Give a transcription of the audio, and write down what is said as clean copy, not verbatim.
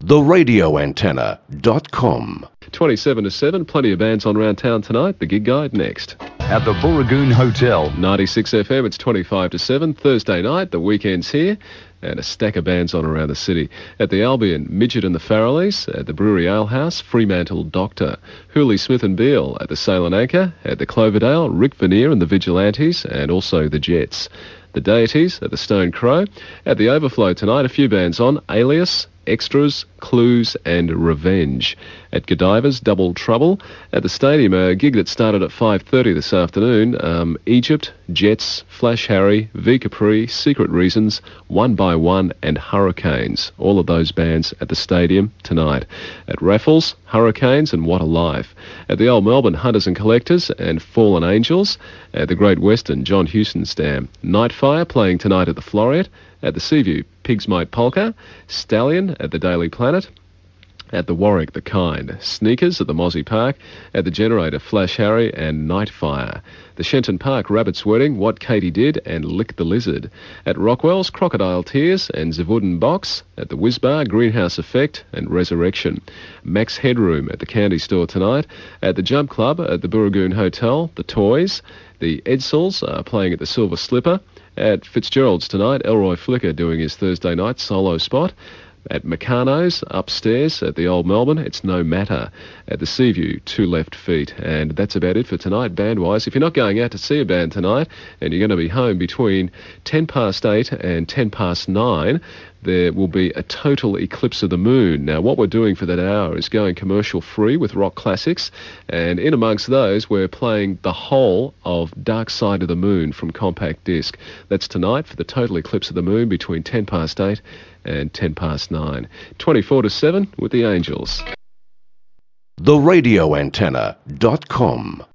TheRadioAntenna.com. 27 to 7, plenty of bands on around town tonight. The Gig Guide next. At the Booragoon Hotel. 96 FM, it's 25 to 7, Thursday night, the weekend's here, and a stack of bands on around the city. At the Albion, Midget and the Farrellys. At the Brewery Alehouse, Fremantle Doctor. Hooley Smith and Beale at the Sail and Anchor. At the Cloverdale, Rick Veneer and the Vigilantes, and also the Jets. The Deities at the Stone Crow. At the Overflow tonight, a few bands on: Alias, Extras, Clues and Revenge. At Godiva's, Double Trouble. At the Stadium, a gig that started at 5:30 this afternoon. Egypt, Jets, Flash Harry, V Capri, Secret Reasons, One by One and Hurricanes. All of those bands at the Stadium tonight. At Raffles, Hurricanes and What a Life. At the Old Melbourne, Hunters and Collectors and Fallen Angels. At the Great Western, John Huston's Dam. Nightfire playing tonight at the Floriat. At the Seaview, Pigs Might Polka. Stallion at the Daily Planet. At the Warwick, The Kind. Sneakers at the Mozzie Park. At the Generator, Flash Harry and Nightfire. The Shenton Park, Rabbit's Wedding, What Katie Did and Lick the Lizard. At Rockwell's, Crocodile Tears and Zavudin Box. At the Whizbar, Greenhouse Effect and Resurrection. Max Headroom at the Candy Store tonight. At the Jump Club at the Booragoon Hotel, The Toys. The Edsels are playing at the Silver Slipper. At Fitzgerald's tonight, Elroy Flicker doing his Thursday night solo spot. At Meccano's, upstairs at the Old Melbourne, it's No Matter. At the Seaview, Two Left Feet. And that's about it for tonight, band-wise. If you're not going out to see a band tonight, and you're going to be home between 10 past 8 and 10 past 9, there will be a total eclipse of the moon. Now, what we're doing for that hour is going commercial-free with rock classics, and in amongst those, we're playing the whole of Dark Side of the Moon from Compact Disc. That's tonight for the total eclipse of the moon between 10 past 8 and 10 past 9. 24 to 7 with the Angels. TheRadioAntenna.com.